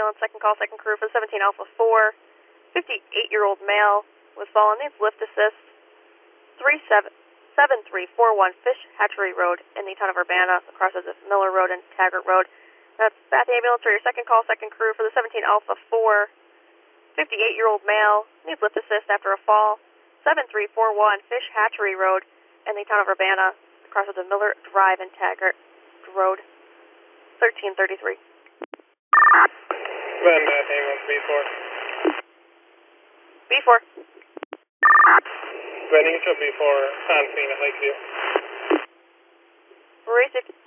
ambulance, second call, second crew for 17 Alpha 4. 58-year-old male was fallen, needs lift assist. 7341 Fish Hatchery Road in the town of Urbana, crosses Miller Road and Taggart Road. That's Bath Ambulance for your second call, second crew for the 17 Alpha 4. 58-year-old male needs lift assist after a fall. 7341 Fish Hatchery Road in the town of Urbana, crosses Miller Drive and Taggart Road. 1333. Then Bath Ambulance B4. B4. Then you can show B4 on scene at Lakeview. Racing.